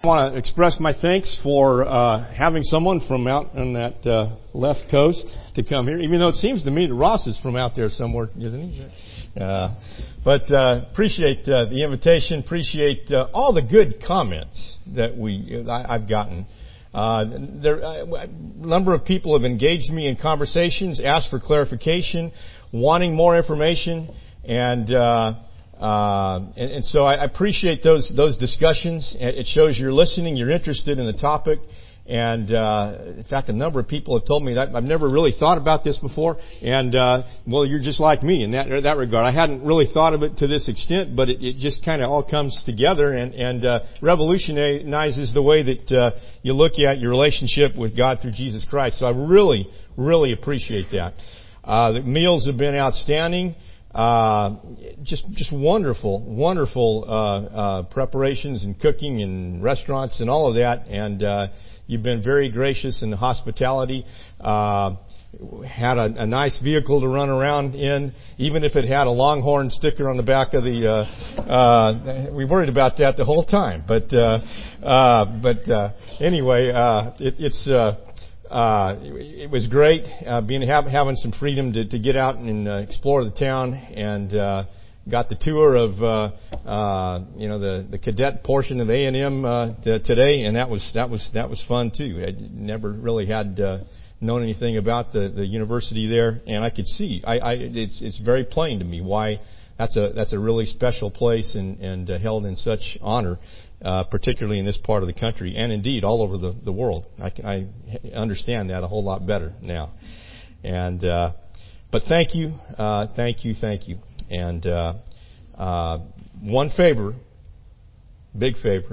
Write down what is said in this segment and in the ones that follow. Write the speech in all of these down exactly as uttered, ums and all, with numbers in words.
want to express my thanks for uh, having someone from out on that uh, left coast to come here, even though it seems to me that Ross is from out there somewhere, isn't he? Uh, but uh, appreciate uh, the invitation, appreciate uh, all the good comments that we I, I've gotten. Uh, there, a number of people have engaged me in conversations, asked for clarification, wanting more information, and uh, uh, and, and so I appreciate those those discussions. It shows you're listening, you're interested in the topic. And, uh, in fact, a number of people have told me that I've never really thought about this before. And, uh, well, you're just like me in that, in that regard. I hadn't really thought of it to this extent, but it, it just kind of all comes together and, and, uh, revolutionizes the way that, uh, you look at your relationship with God through Jesus Christ. So I really, really appreciate that. Uh, the meals have been outstanding. Uh, just, just wonderful, wonderful, uh, uh, preparations and cooking and restaurants and all of that. And, uh, you've been very gracious in the hospitality. Uh, had a, a nice vehicle to run around in, even if it had a Longhorn sticker on the back of the, uh, uh, we worried about that the whole time. But, uh, uh, but, uh, anyway, uh, it, it's, uh, Uh, it was great, uh, being, have, having some freedom to, to get out and uh, explore the town, and, uh, got the tour of, uh, uh, you know, the, the cadet portion of A and M, uh, t- today, and that was, that was, that was fun too. I never really had, uh, known anything about the, the university there, and I could see, I, I, it's, it's very plain to me why that's a, that's a really special place and, and uh, held in such honor. Uh, particularly in this part of the country, and indeed all over the, the world. I, I understand that a whole lot better now. And uh, but thank you, uh, thank you, thank you. And uh, uh, one favor, big favor,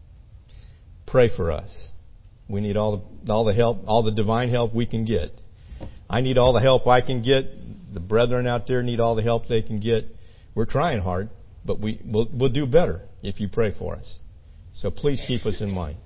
pray for us. We need all the, all the help, all the divine help we can get. I need all the help I can get. The brethren out there need all the help they can get. We're trying hard, but we, we'll, we'll do better if you pray for us. So please keep us in mind.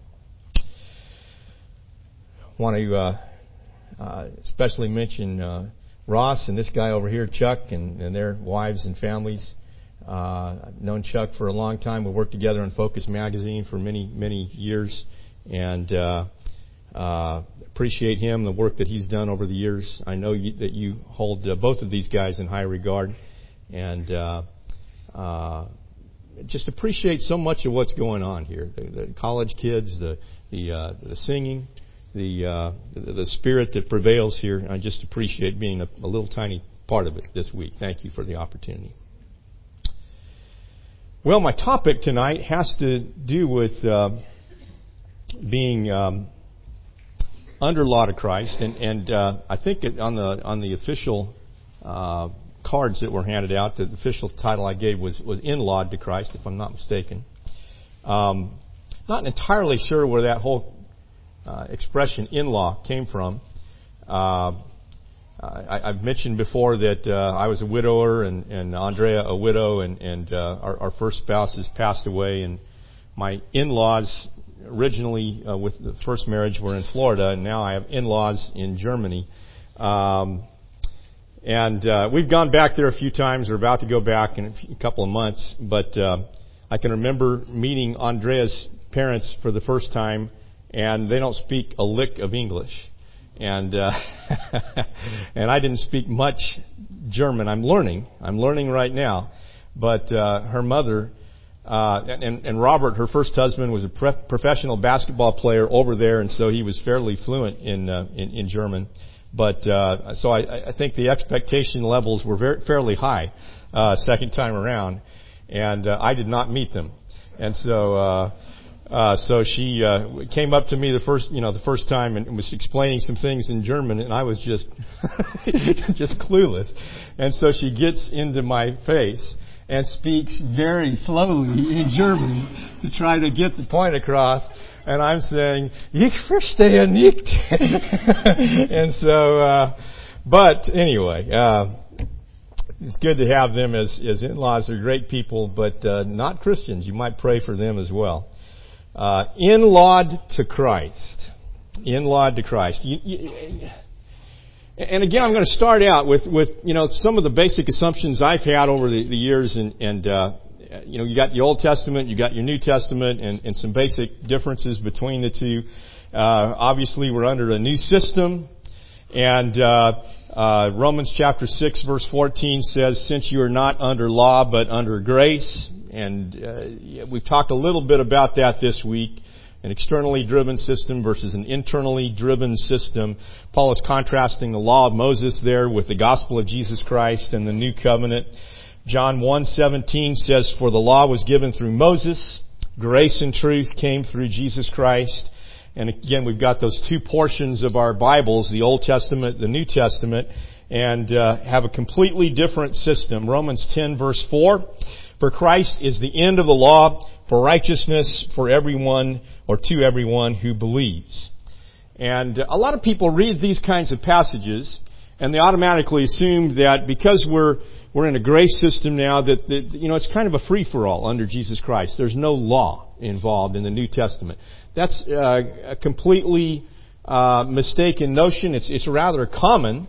I want to uh, uh, especially mention uh, Ross and this guy over here, Chuck, and, and their wives and families. Uh, I've known Chuck for a long time. We worked together on Focus Magazine for many, many years, and uh, uh, appreciate him, the work that he's done over the years. I know you, that you hold uh, both of these guys in high regard, and uh, uh, just appreciate so much of what's going on here. The, the college kids, the the, uh, the singing, the, uh, the the spirit that prevails here. I just appreciate being a, a little tiny part of it this week. Thank you for the opportunity. Well, my topic tonight has to do with uh, being um, under law to Christ, and and uh, I think it, on the on the official Uh, cards that were handed out, the official title I gave was, was In Law to Christ, if I'm not mistaken. Um, not entirely sure where that whole uh, expression in law came from. Uh, I, I've mentioned before that uh, I was a widower, and, and Andrea a widow, and, and uh, our, our first spouse has passed away, and my in-laws originally uh, with the first marriage were in Florida, and now I have in-laws in Germany. Um, And uh, we've gone back there a few times. We're about to go back in a, few, a couple of months. But uh, I can remember meeting Andrea's parents for the first time, and they don't speak a lick of English. And uh, and I didn't speak much German. I'm learning. I'm learning right now. But uh, her mother uh, and, and Robert, her first husband, was a pre- professional basketball player over there, and so he was fairly fluent in uh, in, in German. But uh, so I, I think the expectation levels were very, fairly high uh, second time around, and uh, I did not meet them. And so uh, uh, so she uh, came up to me the first you know the first time and was explaining some things in German, and I was just just clueless. And so she gets into my face and speaks very slowly in German to try to get the point across. And I'm saying, ich verstehe nicht. And so, uh, but anyway, uh, it's good to have them as, as in-laws. They're great people, but uh, not Christians. You might pray for them as well. Uh, in-lawed to Christ. In-lawed to Christ. You, you, and again, I'm going to start out with, with, you know, some of the basic assumptions I've had over the, the years, and, and uh, you know, you got the Old Testament, you got your New Testament, and, and some basic differences between the two. Uh, obviously, we're under a new system, and uh, uh, Romans chapter six, verse fourteen says, "Since you are not under law, but under grace," and uh, we've talked a little bit about that this week. An externally driven system versus an internally driven system. Paul is contrasting the law of Moses there with the gospel of Jesus Christ and the new covenant. John one seventeen says, "For the law was given through Moses, grace and truth came through Jesus Christ." And again, we've got those two portions of our Bibles, the Old Testament, the New Testament, and uh, have a completely different system. Romans ten verse four, "For Christ is the end of the law for righteousness for everyone, or to everyone who believes." And a lot of people read these kinds of passages, and they automatically assume that because we're we're in a grace system now, that, that you know it's kind of a free-for-all under Jesus Christ. There's no law involved in the New Testament. That's uh, a completely uh, mistaken notion. It's it's rather common,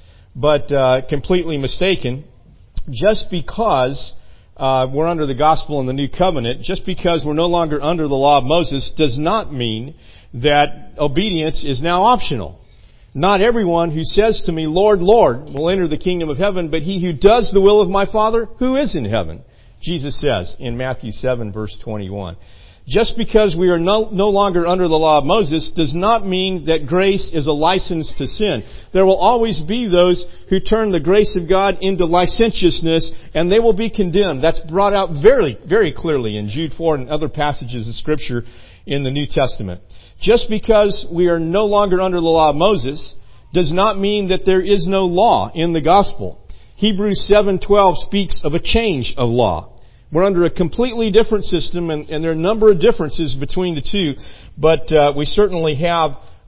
but uh, completely mistaken. Just because Uh, we're under the gospel and the new covenant, just because we're no longer under the law of Moses does not mean that obedience is now optional. Not everyone who says to me, "Lord, Lord," will enter the kingdom of heaven, but he who does the will of my Father who is in heaven, Jesus says in Matthew seven verse twenty-one. Just because we are no, no longer under the law of Moses does not mean that grace is a license to sin. There will always be those who turn the grace of God into licentiousness, and they will be condemned. That's brought out very, very clearly in Jude four and other passages of Scripture in the New Testament. Just because we are no longer under the law of Moses does not mean that there is no law in the gospel. Hebrews seven twelve speaks of a change of law. We're under a completely different system, and, and there are a number of differences between the two, but uh, we certainly have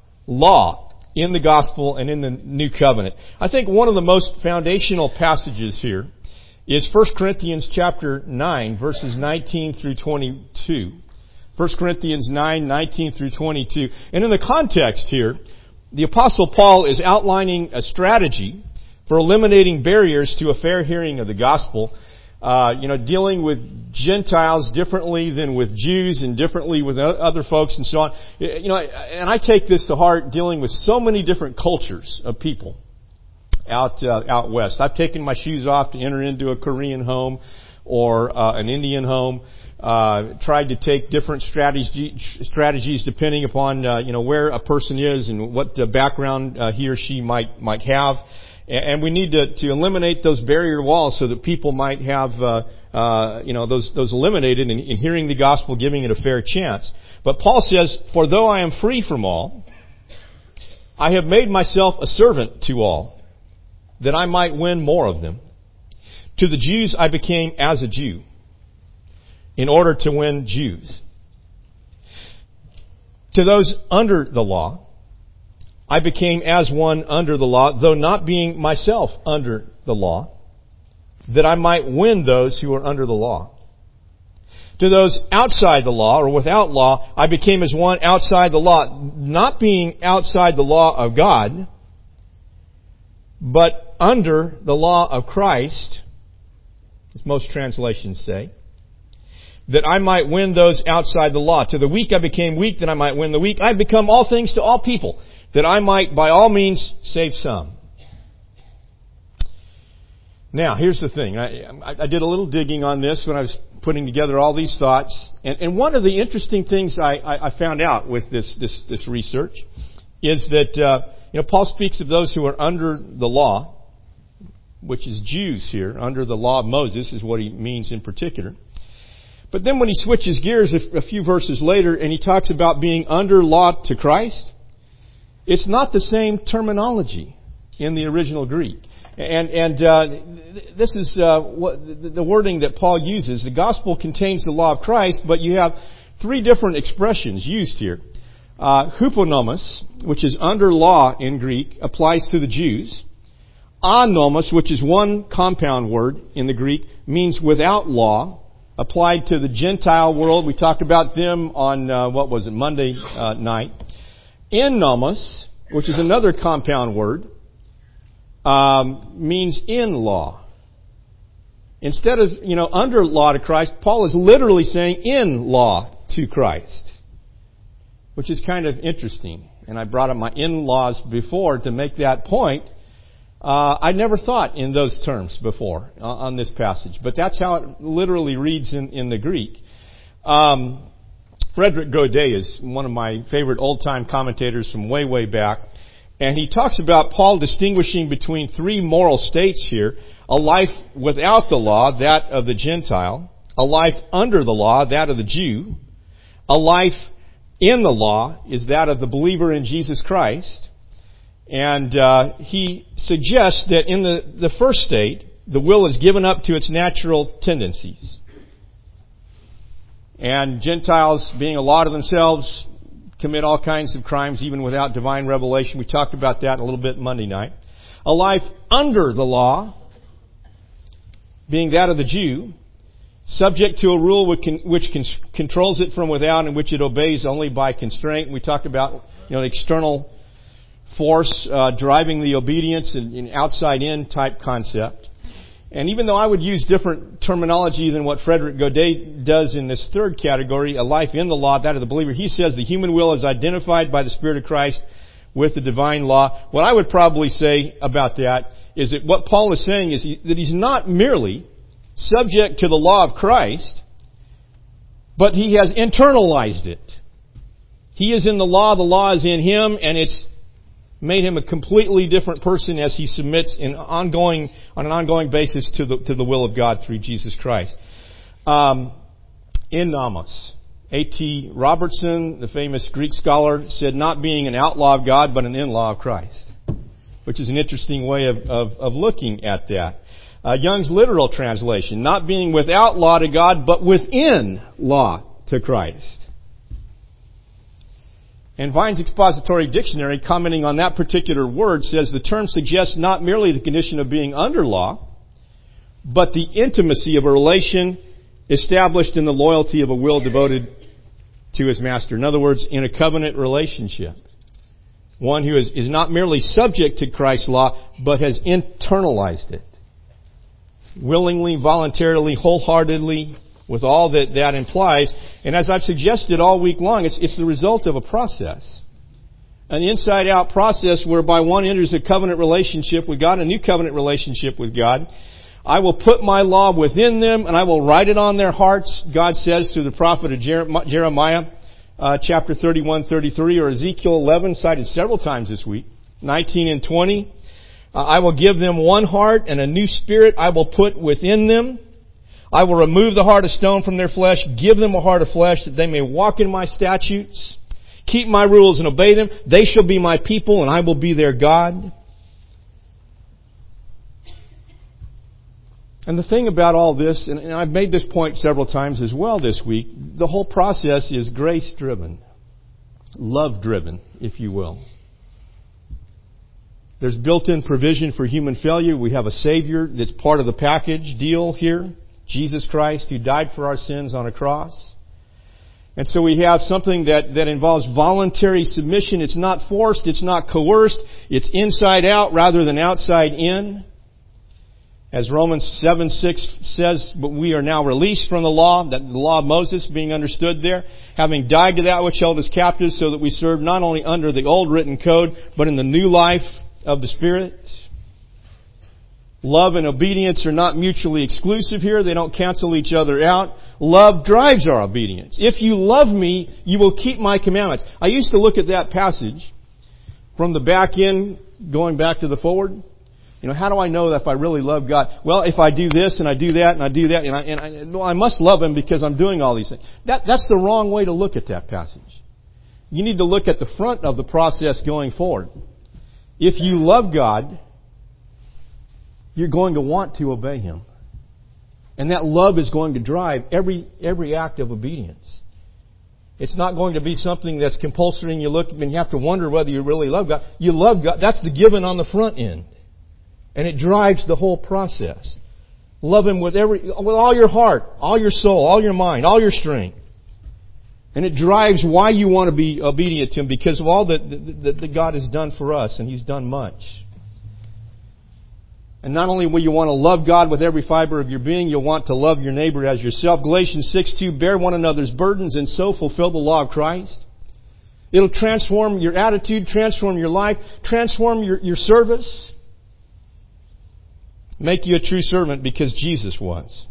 law in the gospel and in the new covenant. I think one of the most foundational passages here is First Corinthians chapter nine, verses nineteen through twenty-two. First Corinthians nine, nineteen through twenty-two. And in the context here, the Apostle Paul is outlining a strategy for eliminating barriers to a fair hearing of the gospel. Uh, you know, dealing with Gentiles differently than with Jews and differently with other folks and so on. You know, and I take this to heart, dealing with so many different cultures of people out uh, out west. I've taken my shoes off to enter into a Korean home or uh, an Indian home. Uh, tried to take different strategy, strategies depending upon uh, you know where a person is and what uh, background uh, he or she might might have. And we need to, to eliminate those barrier walls so that people might have, uh, uh, you know, those, those eliminated in, in hearing the gospel, giving it a fair chance. But Paul says, "For though I am free from all, I have made myself a servant to all, that I might win more of them. To the Jews I became as a Jew, in order to win Jews. To those under the law, I became as one under the law, though not being myself under the law, that I might win those who are under the law. To those outside the law, or without law, I became as one outside the law, not being outside the law of God, but under the law of Christ, as most translations say, that I might win those outside the law. To the weak I became weak, that I might win the weak. I have become all things to all people, that I might by all means save some." Now, here's the thing. I, I did a little digging on this when I was putting together all these thoughts. And, and one of the interesting things I, I, I found out with this, this, this research is that, uh, you know, Paul speaks of those who are under the law, which is Jews here. Under the law of Moses is what he means in particular. But then when he switches gears a, a few verses later and he talks about being under law to Christ, it's not the same terminology in the original Greek. And, and uh, this is uh, what the wording that Paul uses. The gospel contains the law of Christ, but you have three different expressions used here. Uh, huponomos, which is under law in Greek, applies to the Jews. Anomos, which is one compound word in the Greek, means without law, applied to the Gentile world. We talked about them on, uh, what was it, Monday uh, night. En nomos, which is another compound word, um, means in law. Instead of, you know, under law to Christ, Paul is literally saying in law to Christ, which is kind of interesting. And I brought up my in-laws before to make that point. Uh, I never thought in those terms before uh, on this passage, but that's how it literally reads in, in the Greek. Um, Frederick Godet is one of my favorite old-time commentators from way, way back. And he talks about Paul distinguishing between three moral states here. A life without the law, that of the Gentile. A life under the law, that of the Jew. A life in the law is that of the believer in Jesus Christ. And uh, he suggests that in the, the first state, the will is given up to its natural tendencies. And Gentiles, being a law to themselves, commit all kinds of crimes even without divine revelation. We talked about that a little bit Monday night. A life under the law, being that of the Jew, subject to a rule which, can, which can, controls it from without and which it obeys only by constraint. We talked about, you know, the external force uh, driving the obedience, and an outside-in type concept. And even though I would use different terminology than what Frederick Godet does in this third category, a life in the law, that of the believer, he says the human will is identified by the Spirit of Christ with the divine law. What I would probably say about that is that what Paul is saying is he, that he's not merely subject to the law of Christ, but he has internalized it. He is in the law, the law is in him, and it's made him a completely different person as he submits in ongoing, on an ongoing basis to the, to the will of God through Jesus Christ. Um, in nomos. A T Robertson, the famous Greek scholar, said not being an outlaw of God, but an in-law of Christ. Which is an interesting way of, of, of looking at that. Uh, Young's literal translation, not being without law to God, but within law to Christ. And Vine's Expository Dictionary, commenting on that particular word, says the term suggests not merely the condition of being under law, but the intimacy of a relation established in the loyalty of a will devoted to his master. In other words, in a covenant relationship. One who is, is not merely subject to Christ's law, but has internalized it. Willingly, voluntarily, wholeheartedly, with all that that implies. And as I've suggested all week long, it's, it's the result of a process. An inside-out process whereby one enters a covenant relationship with God, a new covenant relationship with God. I will put my law within them, and I will write it on their hearts, God says through the prophet of Jeremiah, uh, chapter thirty-one, thirty-three, or Ezekiel eleven, cited several times this week, nineteen and twenty. Uh, I will give them one heart, and a new spirit I will put within them. I will remove the heart of stone from their flesh, give them a heart of flesh, that they may walk in my statutes, keep my rules and obey them. They shall be my people, and I will be their God. And the thing about all this, and I've made this point several times as well this week, the whole process is grace-driven, love-driven, if you will. There's built-in provision for human failure. We have a Savior that's part of the package deal here. Jesus Christ, who died for our sins on a cross. And so we have something that, that involves voluntary submission. It's not forced, it's not coerced, it's inside out rather than outside in. As Romans seven six says, but we are now released from the law, that the law of Moses being understood there, having died to that which held us captive, so that we serve not only under the old written code, but in the new life of the Spirit. Love and obedience are not mutually exclusive here. They don't cancel each other out. Love drives our obedience. If you love me, you will keep my commandments. I used to look at that passage from the back end, going back to the forward. You know, how do I know that if I really love God? Well, if I do this and I do that and I do that, and I, and I, well, I must love Him because I'm doing all these things. That, that's the wrong way to look at that passage. You need to look at the front of the process going forward. If you love God, you're going to want to obey Him. And that love is going to drive every every act of obedience. It's not going to be something that's compulsory and you look and you have to wonder whether you really love God. You love God. That's the given on the front end. And it drives the whole process. Love Him with every with all your heart, all your soul, all your mind, all your strength. And it drives why you want to be obedient to Him, because of all that, that, that God has done for us, and He's done much. And not only will you want to love God with every fiber of your being, you'll want to love your neighbor as yourself. Galatians six two, bear one another's burdens and so fulfill the law of Christ. It'll transform your attitude, transform your life, transform your, your service. Make you a true servant because Jesus was.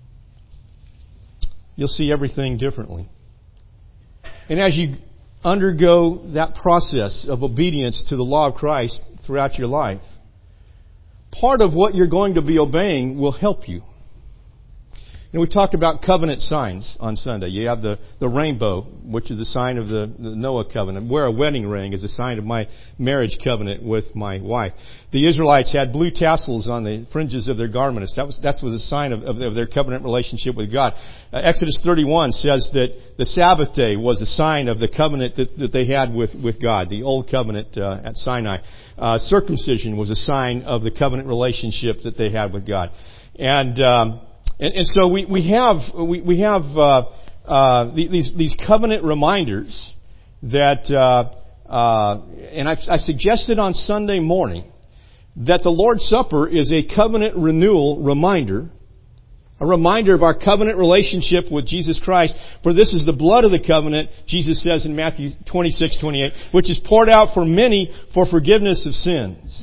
You'll see everything differently. And as you undergo that process of obedience to the law of Christ throughout your life, part of what you're going to be obeying will help you. And we talked about covenant signs on Sunday. You have the, the rainbow, which is a sign of the, the Noah covenant. Wear a wedding ring is a sign of my marriage covenant with my wife. The Israelites had blue tassels on the fringes of their garments. That was, that was a sign of, of, of their covenant relationship with God. Uh, Exodus thirty-one says that the Sabbath day was a sign of the covenant that, that they had with, with God, the old covenant uh, at Sinai. Uh, circumcision was a sign of the covenant relationship that they had with God. And, um, And, and so we, we have we, we have uh, uh, these these covenant reminders that, uh, uh, and I, I suggested on Sunday morning that the Lord's Supper is a covenant renewal reminder, a reminder of our covenant relationship with Jesus Christ. For this is the blood of the covenant, Jesus says in Matthew twenty-six twenty-eight, which is poured out for many for forgiveness of sins.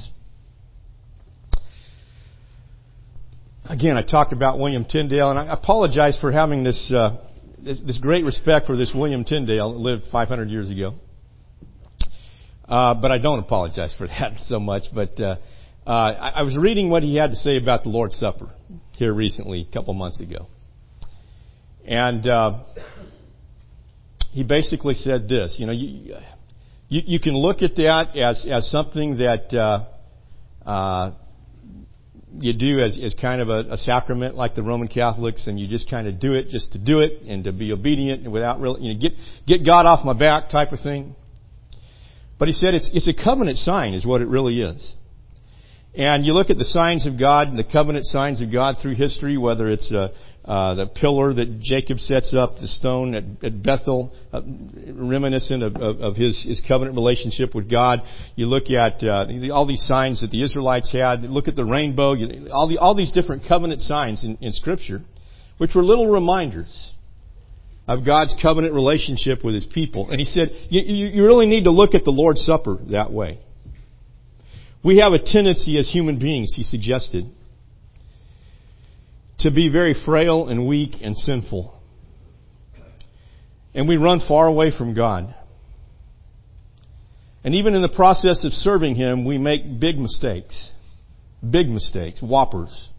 Again, I talked about William Tyndale, and I apologize for having this, uh, this, this great respect for this William Tyndale that lived five hundred years ago. Uh, but I don't apologize for that so much. But uh, uh, I, I was reading what he had to say about the Lord's Supper here recently, a couple months ago. And uh, he basically said this, you know, you, you, you can look at that as, as something that... Uh, uh, you do as, as kind of a, a sacrament like the Roman Catholics, and you just kind of do it just to do it and to be obedient and without really, you know, get, get God off my back type of thing. But he said it's, it's a covenant sign is what it really is. And you look at the signs of God and the covenant signs of God through history, whether it's uh, uh, the pillar that Jacob sets up, the stone at, at Bethel, uh, reminiscent of, of, of his, his covenant relationship with God. You look at uh, all these signs that the Israelites had. Look at the rainbow. You, all, the, all these different covenant signs in, in Scripture, which were little reminders of God's covenant relationship with His people. And he said, you, you, you really need to look at the Lord's Supper that way. We have a tendency as human beings, he suggested, to be very frail and weak and sinful. And we run far away from God. And even in the process of serving Him, we make big mistakes. Big mistakes, whoppers.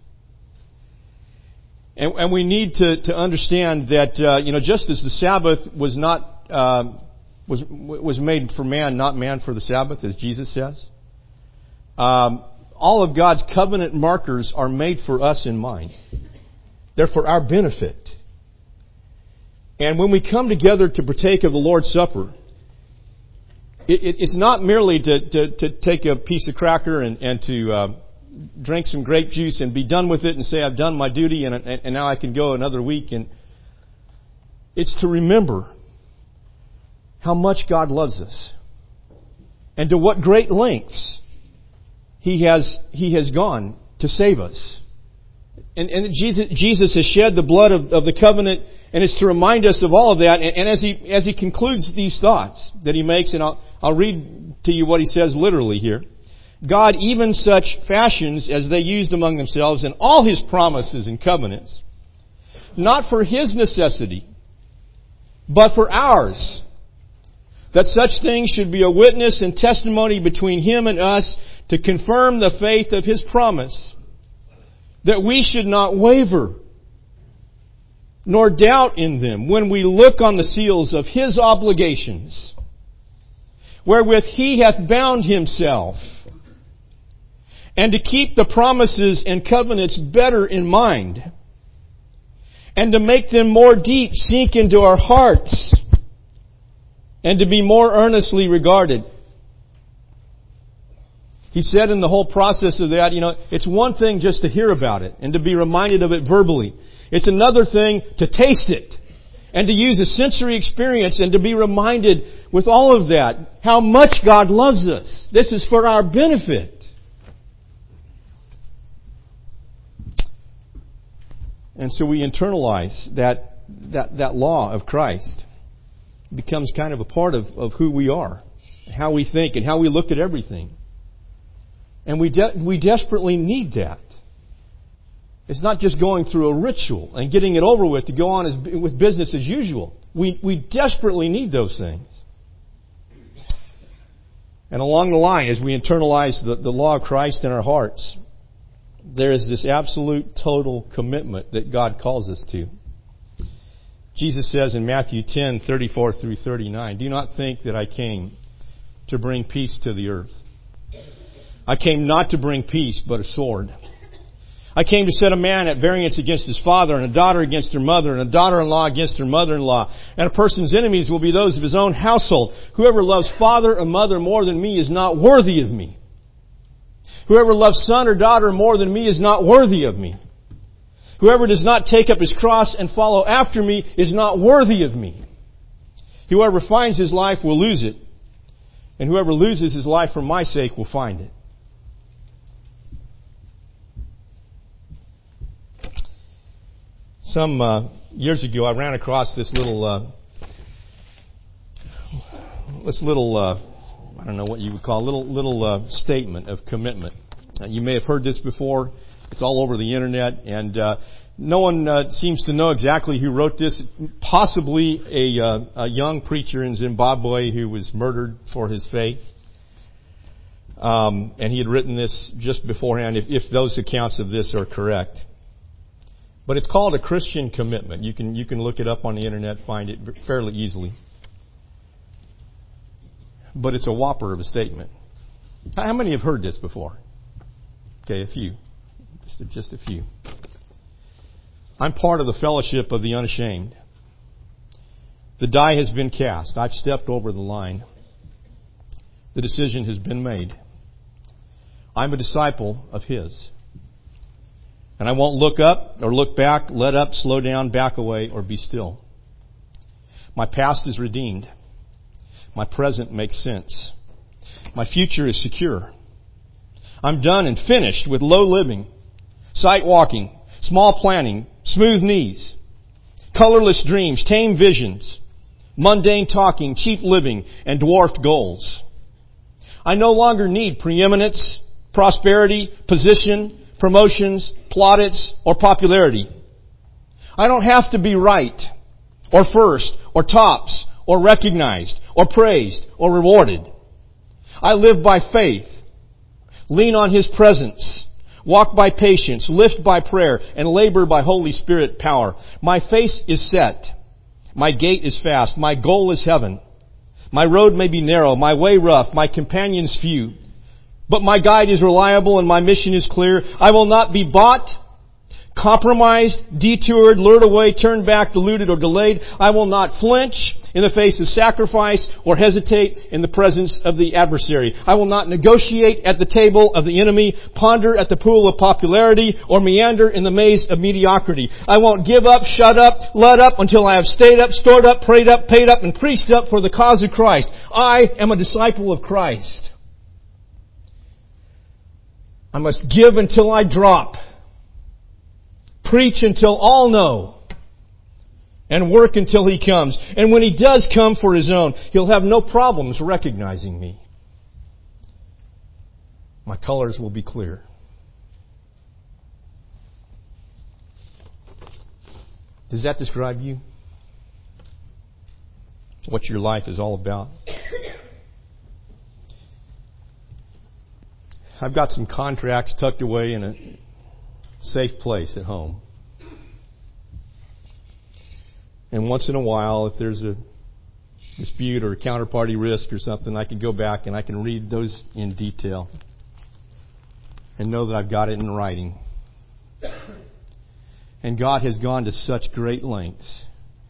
And, and we need to, to understand that, uh, you know, just as the Sabbath was not, uh, was, was made for man, not man for the Sabbath, as Jesus says. Um, all of God's covenant markers are made for us in mind. They're for our benefit. And when we come together to partake of the Lord's Supper, it, it, it's not merely to, to, to take a piece of cracker and, and to uh, drink some grape juice and be done with it and say, I've done my duty and, and, and now I can go another week. And it's to remember how much God loves us and to what great lengths He has, He has gone to save us. And, and Jesus, Jesus has shed the blood of, of the covenant, and it's to remind us of all of that. And, and as he, as he concludes these thoughts that he makes, and I'll, I'll read to you what he says literally here. God, even such fashions as they used among themselves in all His promises and covenants, not for His necessity, but for ours, that such things should be a witness and testimony between Him and us, to confirm the faith of His promise, that we should not waver nor doubt in them when we look on the seals of His obligations, wherewith He hath bound Himself, and to keep the promises and covenants better in mind, and to make them more deep sink into our hearts, and to be more earnestly regarded. He said in the whole process of that, you know, it's one thing just to hear about it and to be reminded of it verbally. It's another thing to taste it and to use a sensory experience and to be reminded with all of that how much God loves us. This is for our benefit. And so we internalize that, that, that law of Christ. It becomes kind of a part of, of who we are, how we think, and how we look at everything. And we de- we desperately need that. It's not just going through a ritual and getting it over with to go on as, with business as usual. We we desperately need those things. And along the line, as we internalize the, the law of Christ in our hearts, there is this absolute total commitment that God calls us to. Jesus says in Matthew ten, thirty-four through thirty-nine, "Do not think that I came to bring peace to the earth. I came not to bring peace, but a sword. I came to set a man at variance against his father, and a daughter against her mother, and a daughter-in-law against her mother-in-law. And a person's enemies will be those of his own household. Whoever loves father or mother more than me is not worthy of me. Whoever loves son or daughter more than me is not worthy of me. Whoever does not take up his cross and follow after me is not worthy of me. Whoever finds his life will lose it, and whoever loses his life for my sake will find it." Some uh, years ago, I ran across this little, uh, this little, uh, I don't know what you would call, little little uh, statement of commitment. Uh, you may have heard this before. It's all over the internet, and uh, no one uh, seems to know exactly who wrote this. Possibly a, uh, a young preacher in Zimbabwe who was murdered for his faith. Um, and he had written this just beforehand, if, if those accounts of this are correct. But it's called a Christian commitment. You can you can look it up on the internet, find it fairly easily. But it's a whopper of a statement. How many have heard this before? Okay, a few. Just a, just a few. "I'm part of the fellowship of the unashamed. The die has been cast. I've stepped over the line. The decision has been made. I'm a disciple of His. And I won't look up or look back, let up, slow down, back away, or be still. My past is redeemed. My present makes sense. My future is secure. I'm done and finished with low living, sight walking, small planning, smooth knees, colorless dreams, tame visions, mundane talking, cheap living, and dwarfed goals. I no longer need preeminence, prosperity, position, promotions, plaudits, or popularity. I don't have to be right, or first, or tops, or recognized, or praised, or rewarded. I live by faith, lean on His presence, walk by patience, lift by prayer, and labor by Holy Spirit power. My face is set. My gait is fast. My goal is heaven. My road may be narrow, my way rough, my companions few. But my guide is reliable and my mission is clear. I will not be bought, compromised, detoured, lured away, turned back, deluded, or delayed. I will not flinch in the face of sacrifice or hesitate in the presence of the adversary. I will not negotiate at the table of the enemy, ponder at the pool of popularity, or meander in the maze of mediocrity. I won't give up, shut up, let up until I have stayed up, stored up, prayed up, paid up, and preached up for the cause of Christ. I am a disciple of Christ. I must give until I drop. Preach until all know. And work until He comes. And when He does come for His own, He'll have no problems recognizing me. My colors will be clear. Does that describe you? What your life is all about? I've got some contracts tucked away in a safe place at home. And once in a while, if there's a dispute or a counterparty risk or something, I can go back and I can read those in detail and know that I've got it in writing. And God has gone to such great lengths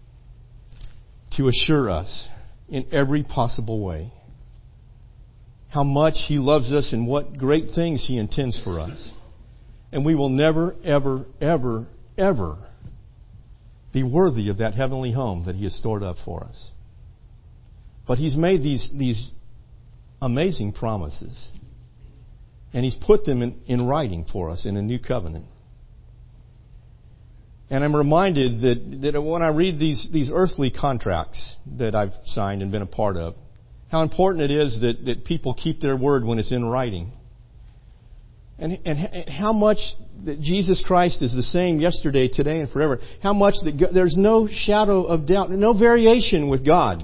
to assure us in every possible way how much He loves us and what great things He intends for us. And we will never, ever, ever, ever be worthy of that heavenly home that He has stored up for us. But He's made these, these amazing promises. And He's put them in, in writing for us in a new covenant. And I'm reminded that, that when I read these, these earthly contracts that I've signed and been a part of, how important it is that, that people keep their word when it's in writing. And, and how much that Jesus Christ is the same yesterday, today, and forever. How much that God, there's no shadow of doubt, no variation with God.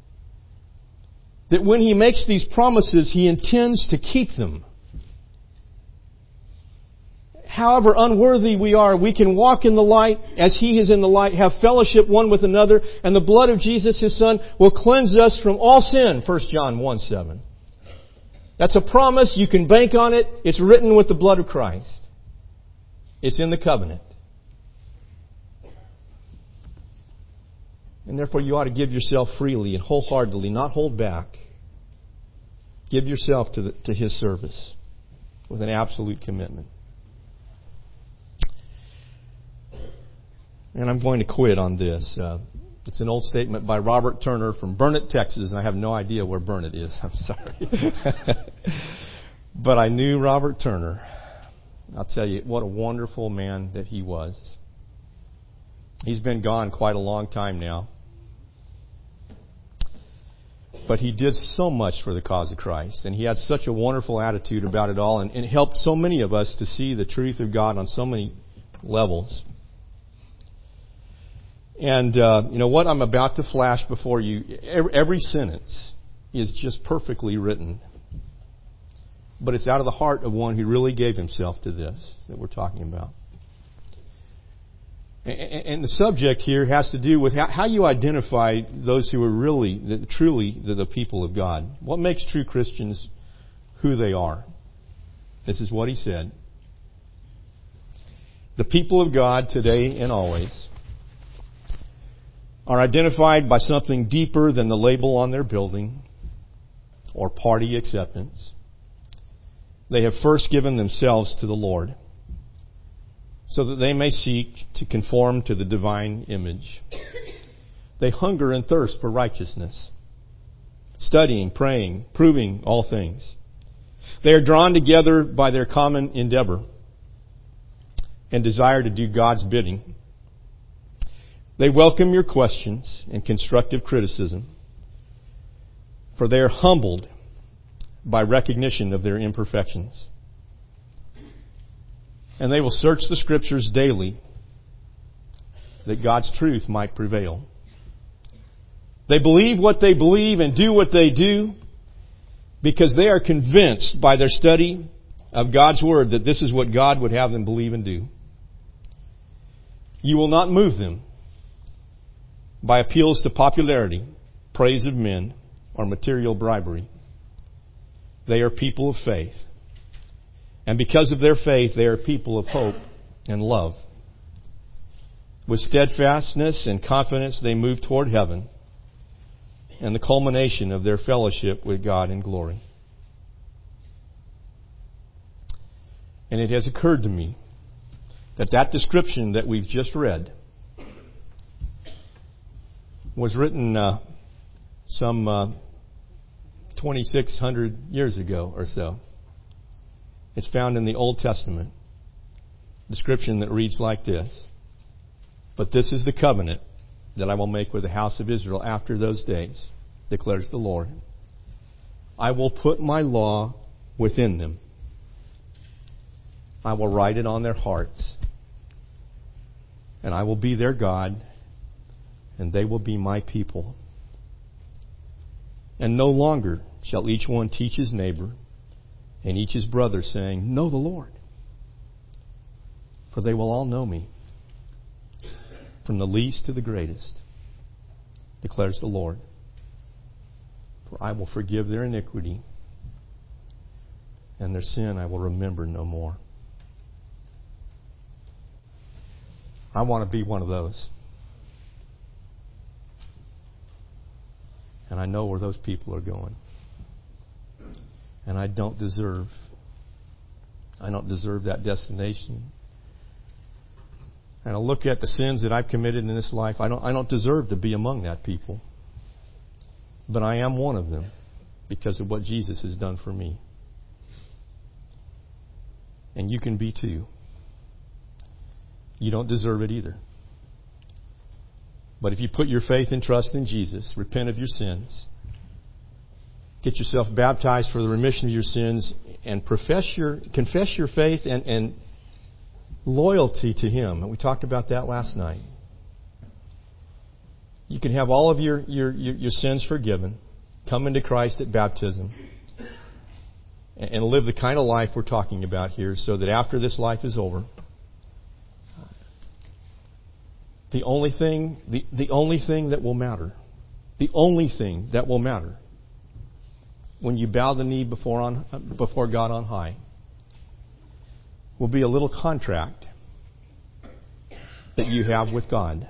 That when He makes these promises, He intends to keep them. However unworthy we are, we can walk in the light as He is in the light, have fellowship one with another, and the blood of Jesus, His Son, will cleanse us from all sin. First John one seven. That's a promise. You can bank on it. It's written with the blood of Christ. It's in the covenant. And therefore you ought to give yourself freely and wholeheartedly, not hold back. Give yourself to, the, to His service with an absolute commitment. And I'm going to quit on this. Uh, it's an old statement by Robert Turner from Burnet, Texas, and I have no idea where Burnet is. I'm sorry. But I knew Robert Turner. I'll tell you, what a wonderful man that he was. He's been gone quite a long time now. But he did so much for the cause of Christ. And he had such a wonderful attitude about it all. And it helped so many of us to see the truth of God on so many levels. And, uh, you know, what I'm about to flash before you, every, every sentence is just perfectly written. But it's out of the heart of one who really gave himself to this that we're talking about. And the subject here has to do with how you identify those who are really, truly the people of God. What makes true Christians who they are? This is what he said. The people of God today and always are identified by something deeper than the label on their building or party acceptance. They have first given themselves to the Lord, so that they may seek to conform to the divine image. They hunger and thirst for righteousness, studying, praying, proving all things. They are drawn together by their common endeavor and desire to do God's bidding. They welcome your questions and constructive criticism, for they are humbled by recognition of their imperfections. And they will search the Scriptures daily that God's truth might prevail. They believe what they believe and do what they do because they are convinced by their study of God's Word that this is what God would have them believe and do. You will not move them by appeals to popularity, praise of men, or material bribery. They are people of faith. And because of their faith, they are people of hope and love. With steadfastness and confidence, they move toward heaven and the culmination of their fellowship with God in glory. And it has occurred to me that that description that we've just read was written uh, some uh, twenty-six hundred years ago or so. It's found in the Old Testament. Description that reads like this. But this is the covenant that I will make with the house of Israel after those days, declares the Lord. I will put my law within them. I will write it on their hearts. And I will be their God, and they will be my people. And no longer shall each one teach his neighbor and each his brother, saying, know the Lord. For they will all know me, from the least to the greatest, declares the Lord. For I will forgive their iniquity, and their sin I will remember no more. I want to be one of those. And I know where those people are going. And I don't deserve, I don't deserve that destination. And I look at the sins that I've committed in this life. I don't, I don't deserve to be among that people. But I am one of them because of what Jesus has done for me. And you can be too. You don't deserve it either. But if you put your faith and trust in Jesus, repent of your sins, get yourself baptized for the remission of your sins, and profess your, confess your faith and, and loyalty to Him. And we talked about that last night. You can have all of your, your, your, your sins forgiven, come into Christ at baptism, and, and live the kind of life we're talking about here, so that after this life is over, the only thing, the, the only thing that will matter, the only thing that will matter when you bow the knee before on before God on high will be a little contract that you have with God.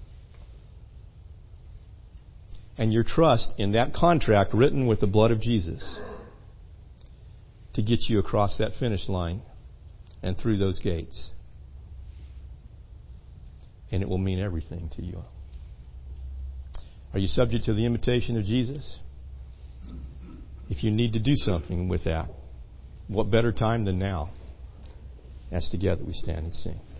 And your trust in that contract written with the blood of Jesus to get you across that finish line and through those gates. And it will mean everything to you. Are you subject to the invitation of Jesus? If you need to do something with that, what better time than now? As together we stand and sing.